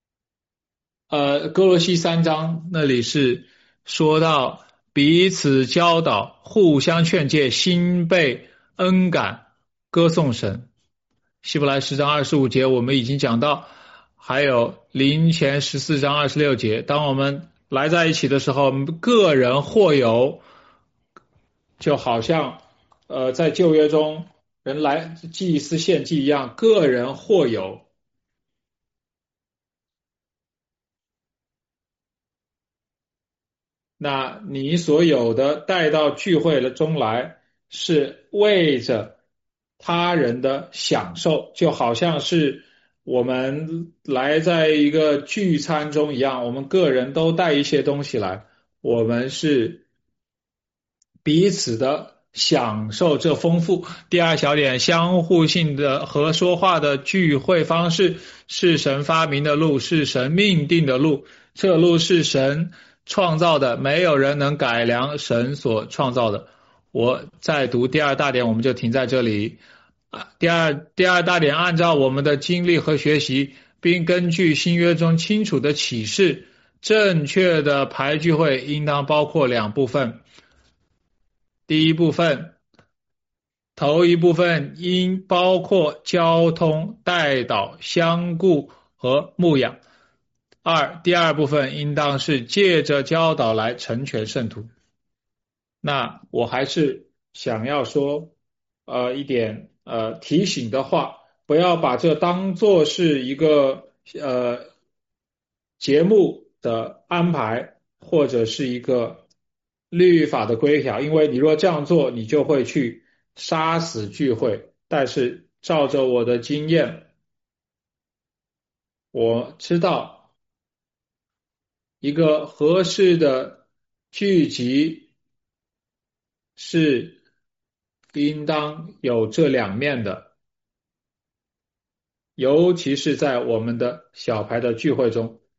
哥罗西三章那里是说到彼此教导，互相劝诫，心被恩感，歌颂神。希伯来10章25节我们已经讲到，还有林前14章26节，当我们来在一起的时候，个人或有，就好像在旧约中人来祭司献祭一样，个人或有。那你所有的带到聚会的中来，是为着他人的享受，就好像是我们来在一个聚餐中一样，我们个人都带一些东西来，我们是彼此的享受这丰富。第二小点，相互性的和说话的聚会方式是神发明的路，是神命定的路，这路是神创造的，没有人能改良神所创造的。我再读第二大点，我们就停在这里。第二大点，按照我们的经历和学习，并根据新约中清楚的启示，正确的排聚会应当包括两部分。第一部分，头一部分应包括交通、带导、相顾和牧养。第二部分应当是借着教导来成全圣徒。那我还是想要说，一点提醒的话，不要把这当做是一个节目的安排，或者是一个律法的规条，因为你若这样做，你就会去杀死聚会。但是照着我的经验，我知道一个合适的聚集是应当有这两面的，尤其是在我们的小牌的聚会中。